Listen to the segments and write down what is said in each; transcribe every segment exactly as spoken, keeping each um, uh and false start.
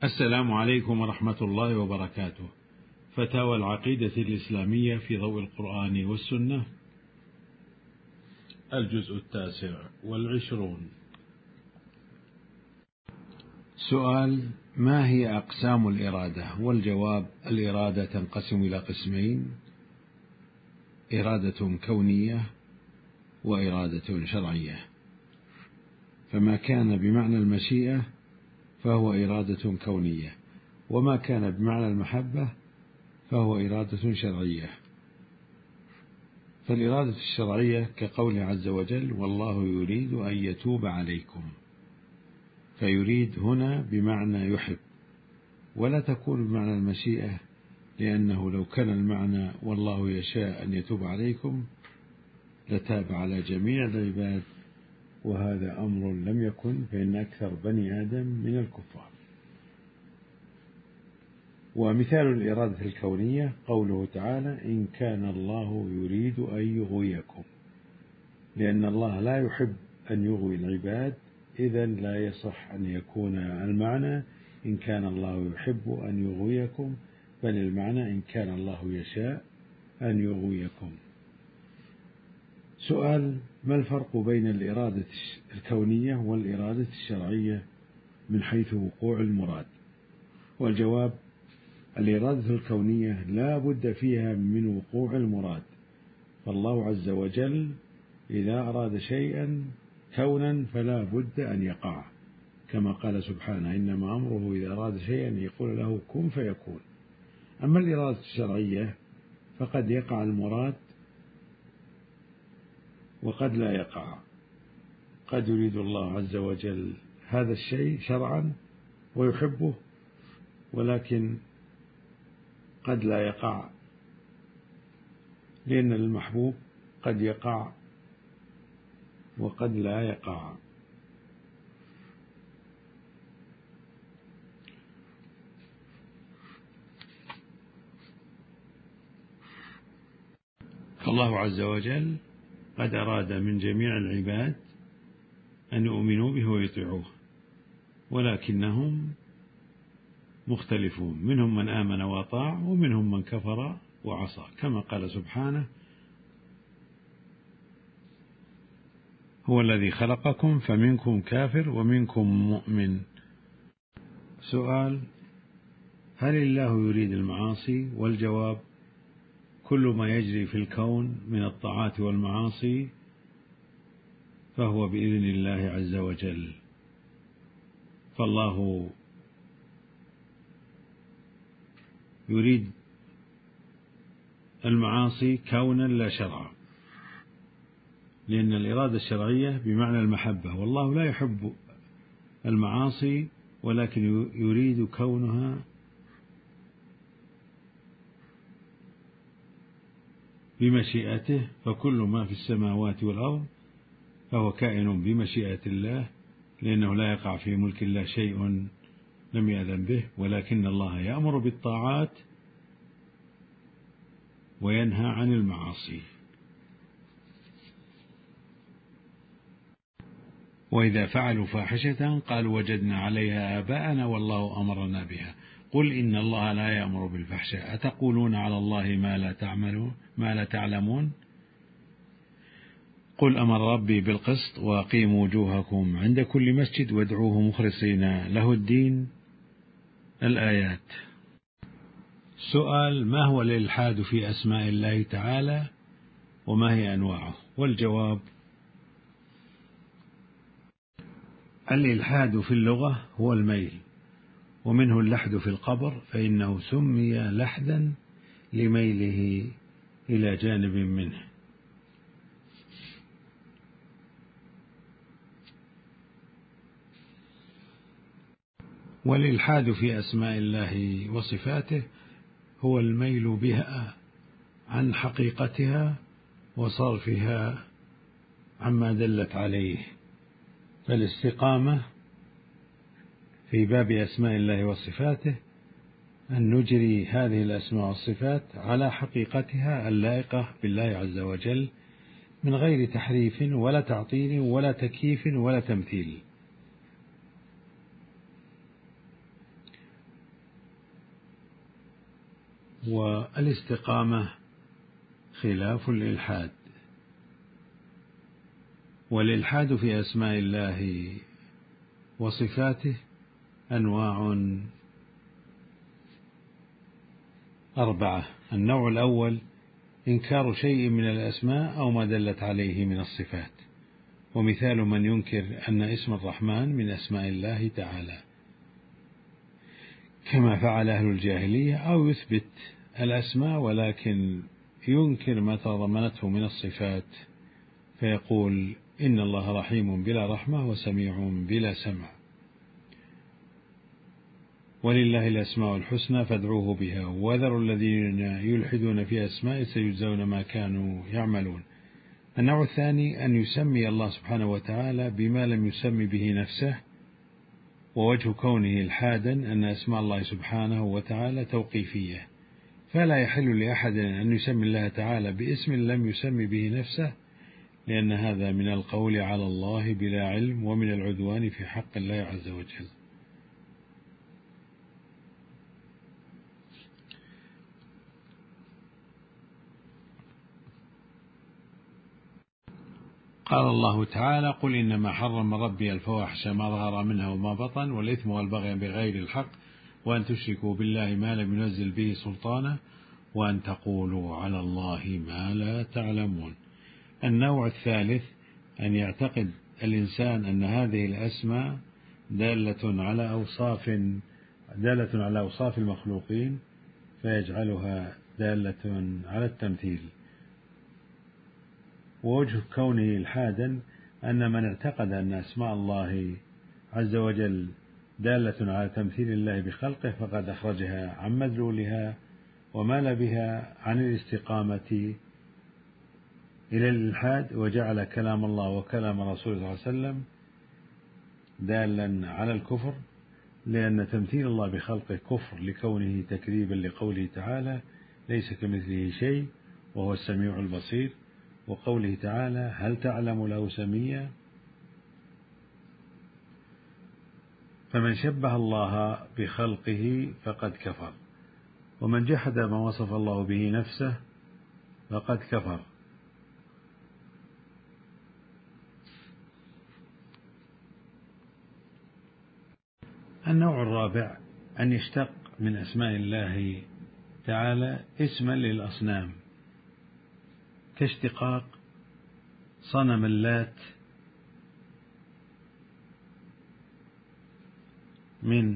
السلام عليكم ورحمة الله وبركاته. فتاوى العقيدة الإسلامية في ضوء القرآن والسنة، الجزء التاسع والعشرون. سؤال: ما هي أقسام الإرادة؟ والجواب: الإرادة تنقسم إلى قسمين: إرادة كونية وإرادة شرعية. فما كان بمعنى المشيئة فهو إرادة كونية، وما كان بمعنى المحبة فهو إرادة شرعية. فالإرادة الشرعية كقوله عز وجل: والله يريد أن يتوب عليكم، فيريد هنا بمعنى يحب، ولا تكون بمعنى المشيئة، لأنه لو كان المعنى والله يشاء أن يتوب عليكم لتاب على جميع العباد، وهذا أمر لم يكن، فإن أكثر بني آدم من الكفار. ومثال الإرادة الكونية قوله تعالى: إن كان الله يريد أن يغويكم، لأن الله لا يحب أن يغوي العباد، إذن لا يصح أن يكون المعنى إن كان الله يحب أن يغويكم، بل المعنى إن كان الله يشاء أن يغويكم. سؤال: ما الفرق بين الإرادة الكونية والإرادة الشرعية من حيث وقوع المراد؟ والجواب: الإرادة الكونية لا بد فيها من وقوع المراد، فالله عز وجل إذا أراد شيئا كونا فلا بد أن يقع، كما قال سبحانه: إنما أمره إذا أراد شيئا يقول له كن فيكون. أما الإرادة الشرعية فقد يقع المراد وقد لا يقع، قد يريد الله عز وجل هذا الشيء شرعا ويحبه، ولكن قد لا يقع، لأن المحبوب قد يقع وقد لا يقع. فالله عز وجل قد أراد من جميع العباد أن يؤمنوا به ويطيعوه، ولكنهم مختلفون، منهم من آمن وأطاع ومنهم من كفر وعصى، كما قال سبحانه: هو الذي خلقكم فمنكم كافر ومنكم مؤمن. سؤال: هل الله يريد المعاصي؟ والجواب: كل ما يجري في الكون من الطاعات والمعاصي فهو بإذن الله عز وجل، فالله يريد المعاصي كونا لا شرعا، لأن الإرادة الشرعية بمعنى المحبة، والله لا يحب المعاصي ولكن يريد كونها بمشيئته، فكل ما في السماوات والأرض فهو كائن بمشيئة الله، لأنه لا يقع في ملك الله شيء لم يأذن به، ولكن الله يأمر بالطاعات وينهى عن المعاصي. وإذا فعلوا فاحشة قالوا وجدنا عليها آباءنا والله أمرنا بها، قل إن الله لا يأمر بالفحشاء أتقولون على الله ما لا تعملون ما لا تعلمون قل أمر ربي بالقسط وأقيموا وجوهكم عند كل مسجد وادعوه مخلصين له الدين. الآيات. سؤال: ما هو الإلحاد في أسماء الله تعالى وما هي أنواعه؟ والجواب: الإلحاد في اللغة هو الميل، ومنه اللحد في القبر، فإنه سمي لحدا لميله إلى جانب منه. والإلحاد في أسماء الله وصفاته هو الميل بها عن حقيقتها وصرفها عما دلت عليه. فالاستقامة في باب أسماء الله وصفاته أن نجري هذه الأسماء والصفات على حقيقتها اللائقة بالله عز وجل، من غير تحريف ولا تعطيل ولا تكييف ولا تمثيل. والاستقامة خلاف الإلحاد. والإلحاد في أسماء الله وصفاته أنواع أربعة. النوع الأول إنكار شيء من الأسماء أو ما دلت عليه من الصفات، ومثال من ينكر أن اسم الرحمن من أسماء الله تعالى كما فعل أهل الجاهلية، أو يثبت الأسماء ولكن ينكر ما تضمنته من الصفات، فيقول إن الله رحيم بلا رحمة وسميع بلا سمع. ولله الأسماء الحسنى فادعوه بها وذروا الذين يلحدون في أسماء سيجزون ما كانوا يعملون. النوع الثاني أن يسمي الله سبحانه وتعالى بما لم يسمي به نفسه، ووجه كونه الحادا أن أسماء الله سبحانه وتعالى توقيفية، فلا يحل لأحد أن يسمي الله تعالى باسم لم يسمي به نفسه، لأن هذا من القول على الله بلا علم ومن العدوان في حق الله عز وجل. قال الله تعالى: قل إنما حرم ربي الفواحش ما ظهر منها وما بطن والإثم والبغي بغير الحق وأن تشركوا بالله ما لم ينزل به سلطانا وأن تقولوا على الله ما لا تعلمون. النوع الثالث أن يعتقد الإنسان أن هذه الأسماء دالة على أوصاف دالة على أوصاف المخلوقين فيجعلها دالة على التمثيل. ووجه كونه إلحادا أن من اعتقد أن أسماء الله عز وجل دالة على تمثيل الله بخلقه فقد أخرجها عن مدلولها ومال بها عن الاستقامة إلى الإلحاد، وجعل كلام الله وكلام رسوله صلى الله عليه وسلم دالا على الكفر، لأن تمثيل الله بخلقه كفر لكونه تكذيبا لقوله تعالى: ليس كمثله شيء وهو السميع البصير، وقوله تعالى: هل تعلم له سميا. فمن شبه الله بخلقه فقد كفر، ومن جحد ما وصف الله به نفسه فقد كفر. النوع الرابع أن يشتق من أسماء الله تعالى اسما للأصنام، كاشتقاق صنم اللات من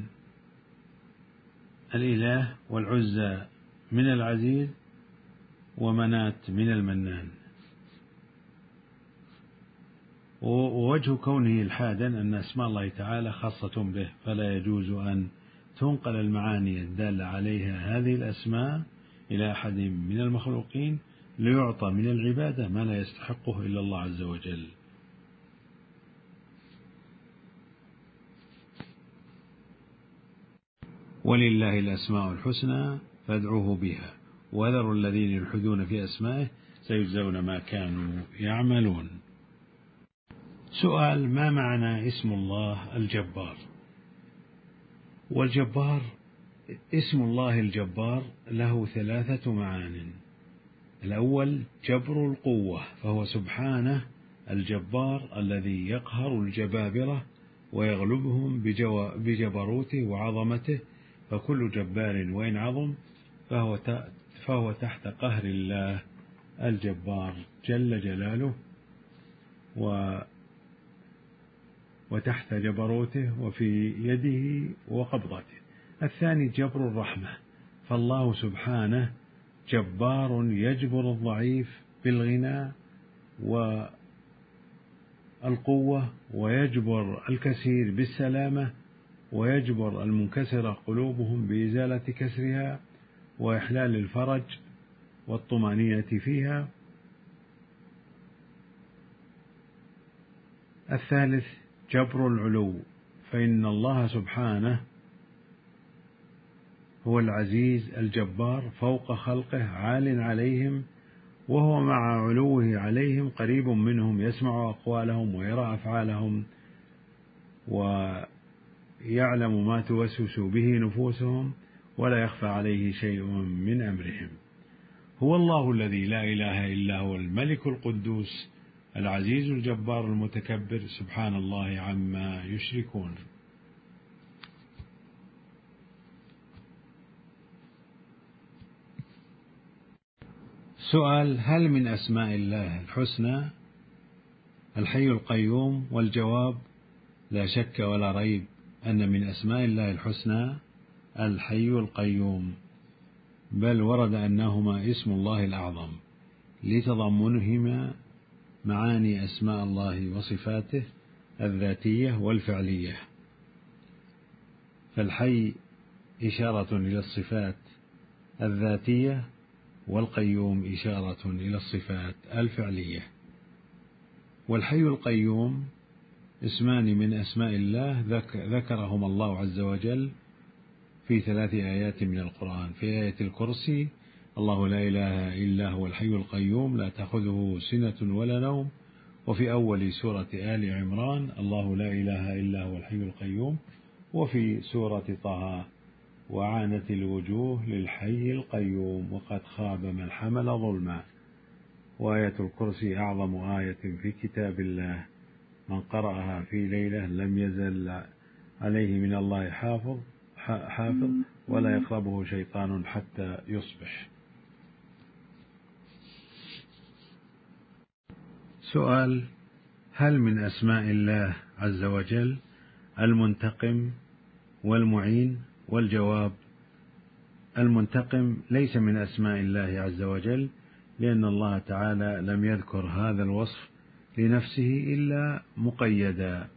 الإله، والعزى من العزيز، ومنات من المنان. ووجه كونه الحادا أن أسماء الله تعالى خاصة به، فلا يجوز أن تنقل المعاني الدالة عليها هذه الأسماء إلى أحد من المخلوقين ليعطى من العبادة ما لا يستحقه إلا الله عز وجل. ولله الأسماء الحسنى فادعوه بها وذروا الذين يلحدون في أسمائه سيجزون ما كانوا يعملون. سؤال: ما معنى اسم الله الجبار؟ والجبار اسم الله الجبار له ثلاثة معان. الأول جبر القوة، فهو سبحانه الجبار الذي يقهر الجبابرة ويغلبهم بجبروته وعظمته، فكل جبار وإن عظم فهو فهو تحت قهر الله الجبار جل جلاله و وتحت جبروته وفي يده وقبضته. الثاني جبر الرحمة، فالله سبحانه جبار يجبر الضعيف بالغنى والقوة، ويجبر الكثير بالسلامة، ويجبر المنكسرة قلوبهم بإزالة كسرها وإحلال الفرج والطمأنينة فيها. الثالث جبر العلو، فإن الله سبحانه هو العزيز الجبار فوق خلقه عال عليهم، وهو مع علوه عليهم قريب منهم، يسمع أقوالهم ويرى أفعالهم ويعلم ما توسوس به نفوسهم، ولا يخفى عليه شيء من أمرهم. هو الله الذي لا إله إلا هو الملك القدوس العزيز الجبار المتكبر، سبحان الله عما يشركون. سؤال: هل من أسماء الله الحسنى الحي القيوم؟ والجواب: لا شك ولا ريب أن من أسماء الله الحسنى الحي القيوم، بل ورد أنهما اسم الله الأعظم لتضمنهما معاني أسماء الله وصفاته الذاتية والفعلية. فالحي إشارة إلى الصفات الذاتية، والقيوم إشارة إلى الصفات الفعلية. والحي القيوم اسمان من أسماء الله ذكرهما الله عز وجل في ثلاث آيات من القرآن. في آية الكرسي: الله لا إله إلا هو الحي القيوم لا تأخذه سنة ولا نوم. وفي أول سورة آل عمران: الله لا إله إلا هو الحي القيوم. وفي سورة طه: وعانت الوجوه للحي القيوم وقد خاب من حمل ظلما. وآية الكرسي أعظم آية في كتاب الله، من قرأها في ليلة لم يزل عليه من الله حافظ حافظ ولا يقربه شيطان حتى يصبح. سؤال: هل من أسماء الله عز وجل المنتقم والمعين؟ والجواب: المنتقم ليس من أسماء الله عز وجل، لأن الله تعالى لم يذكر هذا الوصف لنفسه إلا مقيدا،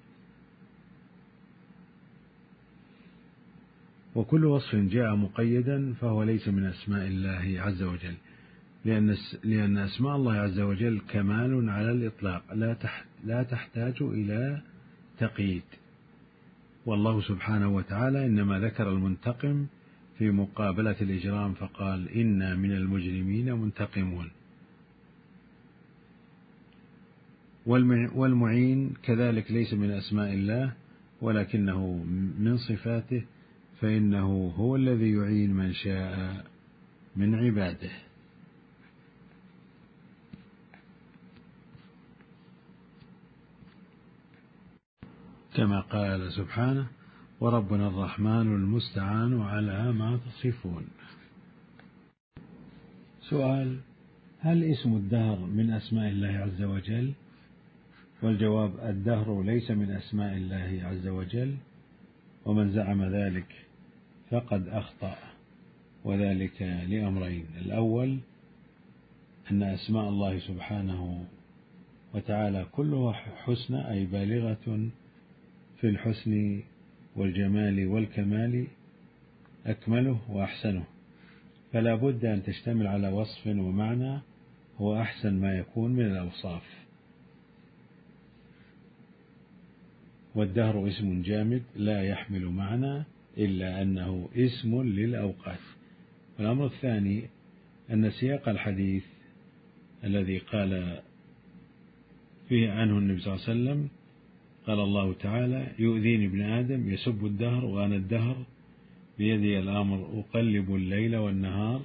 وكل وصف جاء مقيدا فهو ليس من أسماء الله عز وجل، لأن لأن أسماء الله عز وجل كمال على الإطلاق لا تحتاج إلى تقييد. والله سبحانه وتعالى إنما ذكر المنتقم في مقابلة الإجرام فقال: إنا من المجرمين منتقمون. والمعين كذلك ليس من أسماء الله، ولكنه من صفاته، فإنه هو الذي يعين من شاء من عباده. كما قال سبحانه: وربنا الرحمن المستعان على ما تصفون. سؤال: هل اسم الدهر من أسماء الله عز وجل؟ والجواب: الدهر ليس من أسماء الله عز وجل، ومن زعم ذلك فقد أخطأ، وذلك لأمرين: الأول أن أسماء الله سبحانه وتعالى كلها حسنى، أي بالغة في الحسن والجمال والكمال، أكمله وأحسنه، فلا بد أن تشتمل على وصف ومعنى هو أحسن ما يكون من الأوصاف. والدهر اسم جامد لا يحمل معنى إلا أنه اسم للأوقات. والأمر الثاني أن سياق الحديث الذي قال فيه عنه النبي صلى الله عليه وسلم، قال الله تعالى: يؤذيني ابن آدم يسب الدهر وأنا الدهر بيدي الأمر أقلب الليل والنهار.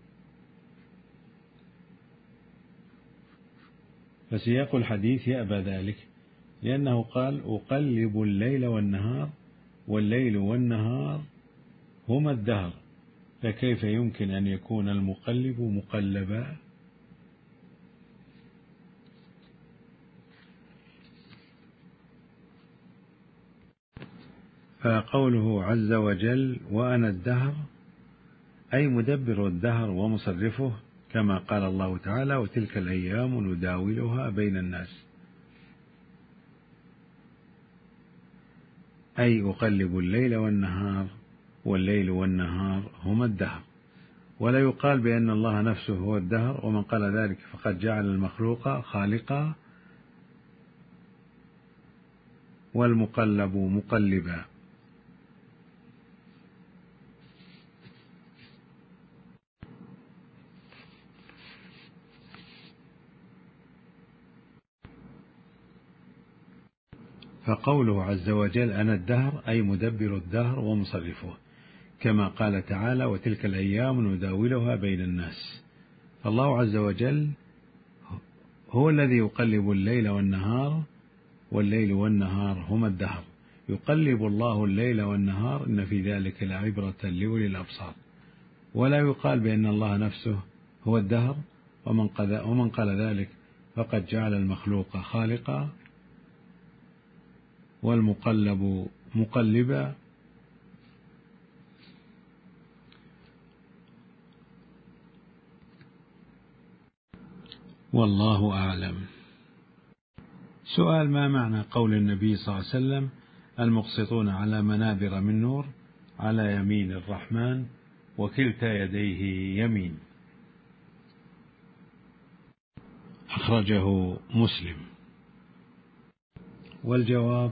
فسياق الحديث يأبى ذلك، لأنه قال: أقلب الليل والنهار، والليل والنهار هما الدهر، فكيف يمكن أن يكون المقلب مقلبا؟ فقوله عز وجل: وأنا الدهر، أي مدبر الدهر ومصرفه، كما قال الله تعالى: وتلك الأيام نداولها بين الناس، أي أقلب الليل والنهار، والليل والنهار هما الدهر. ولا يقال بأن الله نفسه هو الدهر، ومن قال ذلك فقد جعل المخلوق خالقا والمقلب مقلبا. فقوله عز وجل: أنا الدهر، أي مدبر الدهر ومصرفه، كما قال تعالى: وتلك الأيام نداولها بين الناس. فالله عز وجل هو الذي يقلب الليل والنهار، والليل والنهار هما الدهر. يقلب الله الليل والنهار، إن في ذلك لعبرة لأولي الأبصار. ولا يقال بأن الله نفسه هو الدهر، ومن قال ذلك فقد جعل المخلوق خالقا والمقلب مقلبا. والله أعلم. سؤال: ما معنى قول النبي صلى الله عليه وسلم: المقسطون على منابر من نور على يمين الرحمن وكلتا يديه يمين؟ أخرجه مسلم. والجواب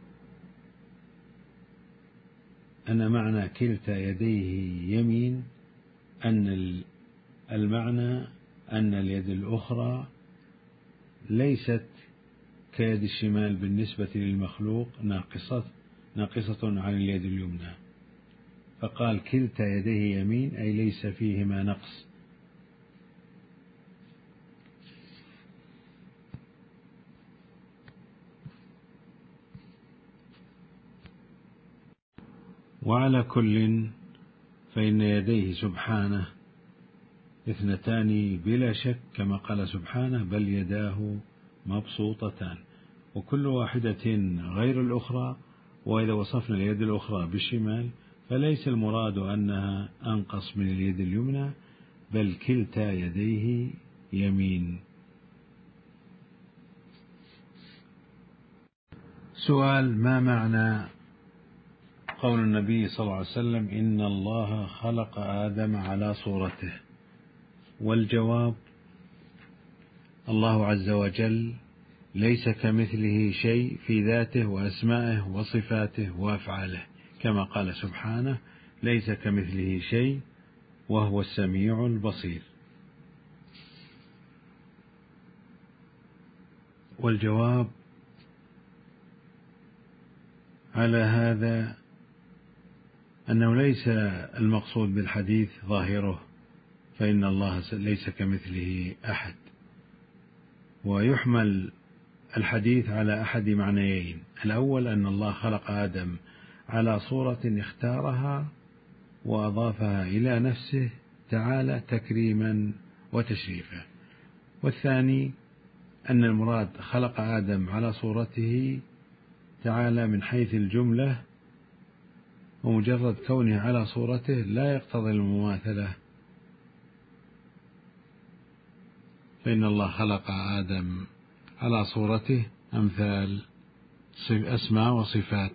أن معنى كلتا يديه يمين أن المعنى أن اليد الأخرى ليست كيد الشمال بالنسبة للمخلوق، ناقصة ناقصة عن اليد اليمنى، فقال كلتا يديه يمين أي ليس فيهما نقص. وعلى كل فإن يديه سبحانه اثنتان بلا شك، كما قال سبحانه: بل يداه مبسوطتان، وكل واحدة غير الأخرى. وإذا وصفنا اليد الأخرى بالشمال فليس المراد أنها أنقص من اليد اليمنى، بل كلتا يديه يمين. سؤال: ما معنى قول النبي صلى الله عليه وسلم: إن الله خلق آدم على صورته؟ والجواب: الله عز وجل ليس كمثله شيء في ذاته وأسمائه وصفاته وأفعاله، كما قال سبحانه: ليس كمثله شيء وهو السميع البصير. والجواب على هذا أنه ليس المقصود بالحديث ظاهره، فإن الله ليس كمثله أحد، ويحمل الحديث على أحد معنيين: الأول أن الله خلق آدم على صورة اختارها وأضافها إلى نفسه تعالى تكريما وتشريفا، والثاني أن المراد خلق آدم على صورته تعالى من حيث الجملة، ومجرد كونه على صورته لا يقتضي المماثلة، فإن الله خلق آدم على صورته أمثال أسماء وصفات.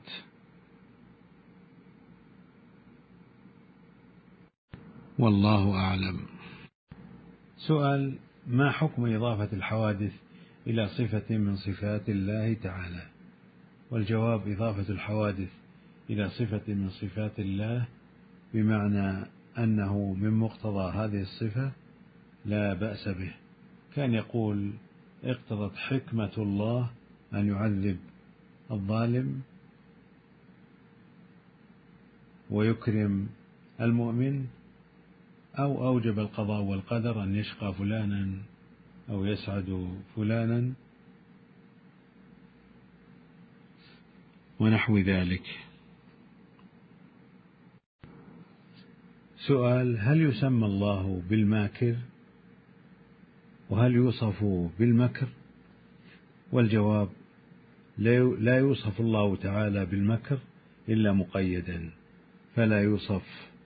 والله أعلم. سؤال: ما حكم إضافة الحوادث إلى صفة من صفات الله تعالى؟ والجواب: إضافة الحوادث إلى صفة من صفات الله بمعنى أنه من مقتضى هذه الصفة لا بأس به. كان يقول: اقتضت حكمة الله أن يعذب الظالم ويكرم المؤمن، أو أوجب القضاء والقدر أن يشقى فلانا أو يسعد فلانا، ونحو ذلك. سؤال: هل يسمى الله بالماكر؟ وهل يوصف بالمكر؟ والجواب: لا يوصف الله تعالى بالمكر إلا مقيدا، فلا يوصف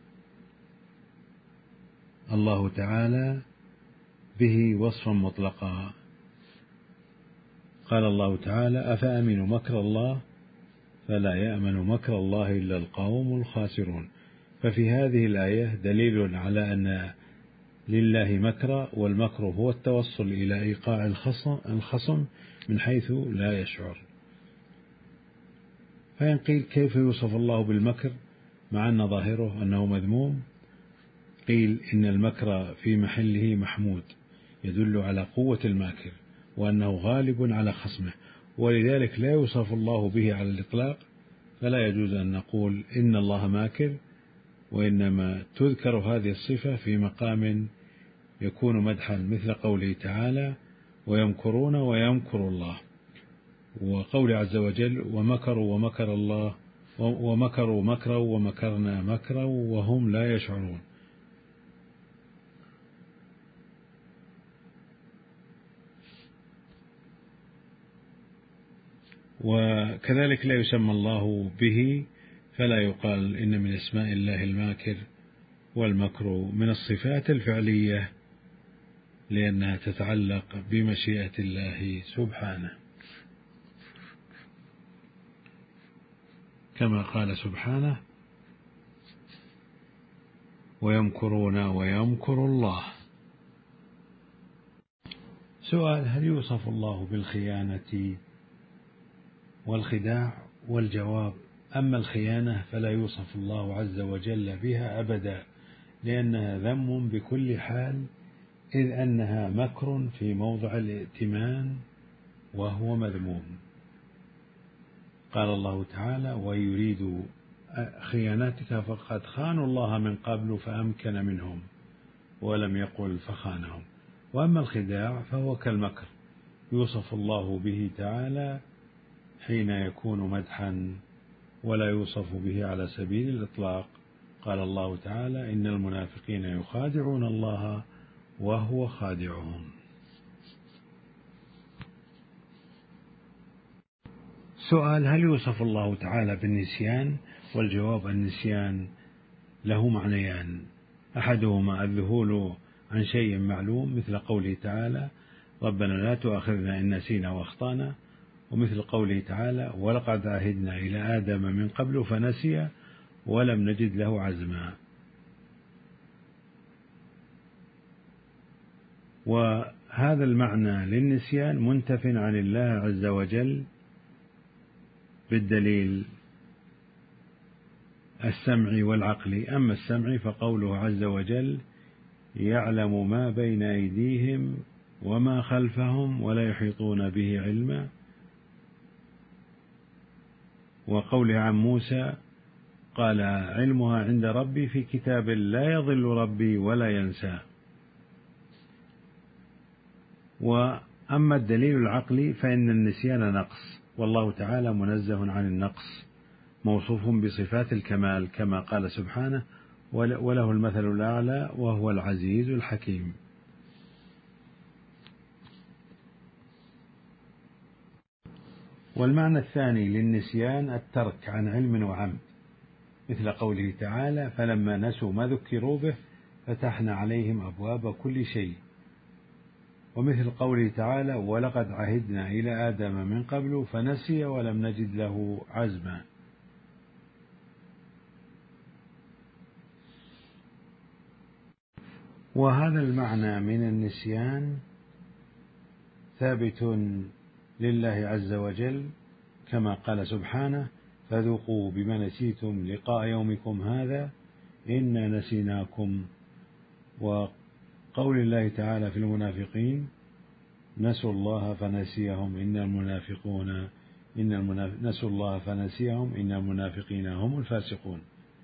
الله تعالى به وصفا مطلقا. قال الله تعالى: أفأمنوا مكر الله فلا يأمن مكر الله إلا القوم الخاسرون. ففي هذه الآية دليل على أن لله مكر، والمكر هو التوصل إلى إيقاع الخصم من حيث لا يشعر. فإن قيل: كيف يوصف الله بالمكر مع أن ظاهره أنه مذموم؟ قيل: إن المكر في محله محمود، يدل على قوة الماكر وأنه غالب على خصمه، ولذلك لا يوصف الله به على الإطلاق، فلا يجوز أن نقول إن الله ماكر وإنما تذكر هذه الصفة في مقام يكون مدحا، مثل قوله تعالى ويمكرون ويمكر الله، وقول عز وجل ومكروا ومكر الله ومكروا مكرا ومكرنا مكرا وهم لا يشعرون. وكذلك لا يسمى الله به، فلا يقال إن من اسماء الله الماكر، والمكر من الصفات الفعلية لأنها تتعلق بمشيئة الله سبحانه، كما قال سبحانه ويمكرون ويمكر الله. سؤال: هل يوصف الله بالخيانة والخداع؟ والجواب: أما الخيانة فلا يوصف الله عز وجل بها أبدا، لأنها ذم بكل حال، إذ أنها مكر في موضع الائتمان وهو مذموم. قال الله تعالى ويريد خيانتك فقد خانوا الله من قبل فأمكن منهم، ولم يقل فخانهم. وأما الخداع فهو كالمكر، يوصف الله به تعالى حين يكون مدحا، ولا يوصف به على سبيل الإطلاق. قال الله تعالى إن المنافقين يخادعون الله وهو خادعهم. سؤال: هل يوصف الله تعالى بالنسيان؟ والجواب: النسيان له معنيان، أحدهما الذهول عن شيء معلوم، مثل قوله تعالى ربنا لا تؤاخذنا إن نسينا وأخطأنا، ومثل قوله تعالى ولقد عهدنا إلى آدم من قبل فنسي ولم نجد له عزما. وهذا المعنى للنسيان منتف عن الله عز وجل بالدليل السمعي والعقلي. أما السمعي فقوله عز وجل يعلم ما بين أيديهم وما خلفهم ولا يحيطون به علما، وقوله عن موسى قال علمها عند ربي في كتاب لا يضل ربي ولا ينسى. وأما الدليل العقلي فإن النسيان نقص، والله تعالى منزه عن النقص، موصوف بصفات الكمال، كما قال سبحانه وله المثل الأعلى وهو العزيز الحكيم. والمعنى الثاني للنسيان الترك عن علم وعمد، مثل قوله تعالى فلما نسوا ما ذكروا به فتحنا عليهم أبواب كل شيء، ومثل قوله تعالى ولقد عهدنا إلى آدم من قبل فنسي ولم نجد له عزما. وهذا المعنى من النسيان ثابت لله عز وجل، كما قال سبحانه فذوقوا بما نسيتم لقاء يومكم هذا إنا نسيناكم. وقول الله تعالى في المنافقين نسوا الله فنسيهم إن المنافقون إن المناف... نسوا الله فنسيهم إن المنافقين هم الفاسقون.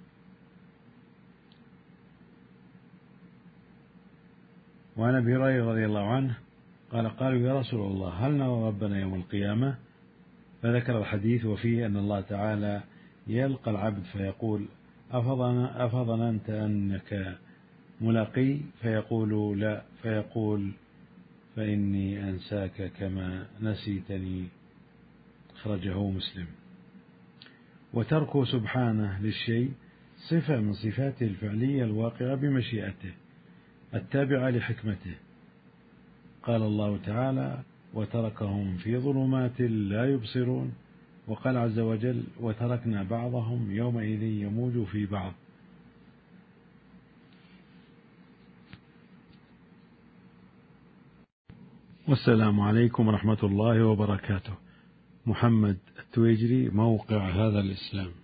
وعن أبي هريرة رضي الله عنه قال قالوا يا رسول الله هل نرى ربنا يوم القيامة؟ فذكر الحديث وفيه أن الله تعالى يلقى العبد فيقول أفظننت أنك ملاقي؟ فيقول لا، فيقول فإني أنساك كما نسيتني. أخرجه مسلم. وتركه سبحانه للشيء صفة من صفاته الفعلية الواقعة بمشيئته التابعة لحكمته. قال الله تعالى وتركهم في ظلمات لا يبصرون، وقال عز وجل وتركنا بعضهم يومئذ يموج في بعض. والسلام عليكم ورحمة الله وبركاته. محمد التويجري، موقع هذا الإسلام.